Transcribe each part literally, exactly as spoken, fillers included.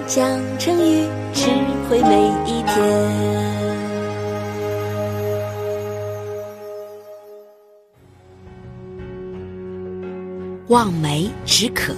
讲成语，智慧每一天。望梅止渴。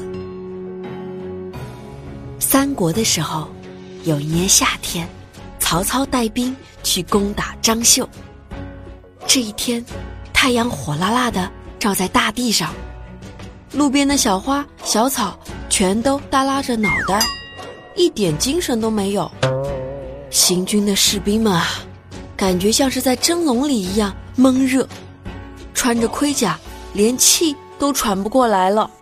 三国的时候，有一年夏天，曹操带兵去攻打张绣。这一天，太阳火辣辣的照在大地上，路边的小花小草全都耷拉着脑袋，一点精神都没有。行军的士兵们啊，感觉像是在蒸笼里一样闷热，穿着盔甲连气都喘不过来了。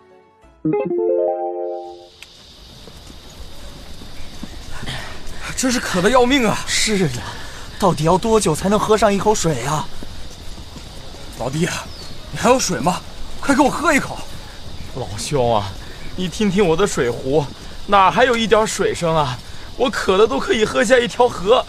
真是渴得要命啊！ 是的，到底要多久才能喝上一口水啊？ 老弟，你还有水吗？快给我喝一口。 老兄啊，你听听我的水壶，哪还有一点水声啊？我渴的都可以喝下一条河。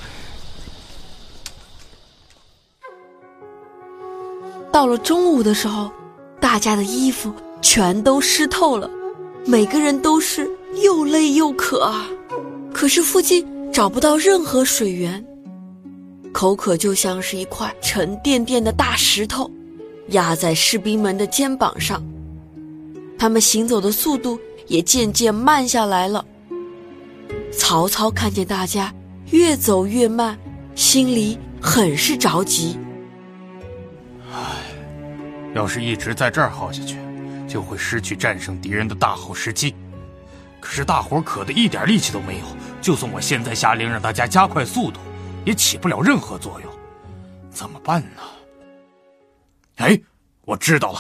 到了中午的时候，大家的衣服全都湿透了，每个人都是又累又渴啊。可是附近找不到任何水源，口渴就像是一块沉甸甸的大石头，压在士兵们的肩膀上。他们行走的速度也渐渐慢下来了。曹操看见大家越走越慢，心里很是着急。 唉，要是一直在这儿耗下去，就会失去战胜敌人的大好时机。可是大伙渴得一点力气都没有，就算我现在下令让大家加快速度，也起不了任何作用。怎么办呢？哎，我知道了。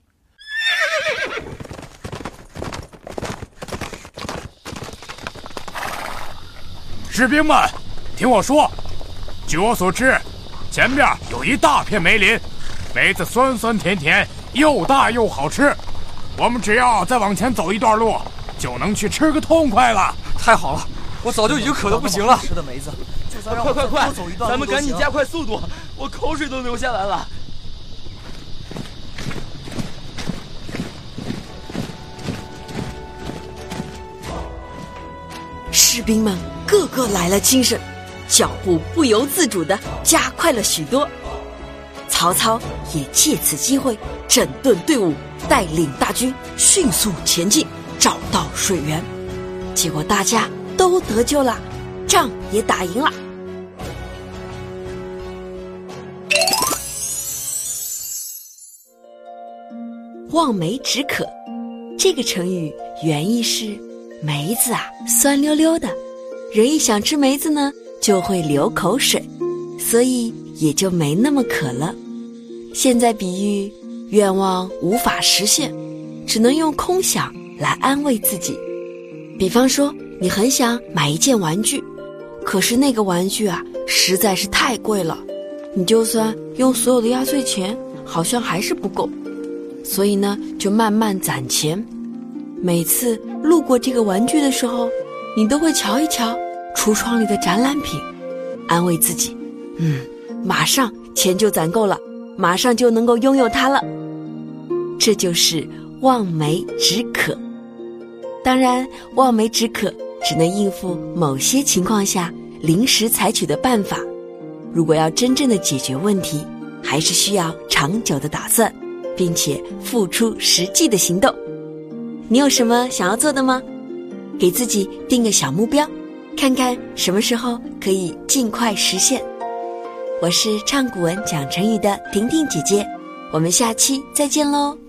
士兵们，听我说，据我所知，前面有一大片梅林，梅子酸酸甜甜，又大又好吃。我们只要再往前走一段路，就能去吃个痛快了。 太好了，我早就已经渴得不行了。 吃的梅子，就算让快快快， 走一段咱们赶紧加快速度，我口水都流下来了。 士兵们个个来了精神，脚步不由自主地加快了许多。曹操也借此机会整顿队伍，带领大军迅速前进，找到水源。结果大家都得救了，仗也打赢了。望梅止渴，这个成语原意是梅子啊酸溜溜的，人一想吃梅子呢就会流口水，所以也就没那么渴了。现在比喻愿望无法实现，只能用空想来安慰自己。比方说你很想买一件玩具，可是那个玩具啊实在是太贵了，你就算用所有的压岁钱好像还是不够，所以呢就慢慢攒钱。每次路过这个玩具的时候，你都会瞧一瞧橱窗里的展览品，安慰自己，嗯，马上钱就攒够了，马上就能够拥有它了。这就是望梅止渴。当然，望梅止渴只能应付某些情况下临时采取的办法，如果要真正的解决问题，还是需要长久的打算，并且付出实际的行动。你有什么想要做的吗？给自己定个小目标，看看什么时候可以尽快实现。我是唱古文讲成语的婷婷姐姐，我们下期再见喽。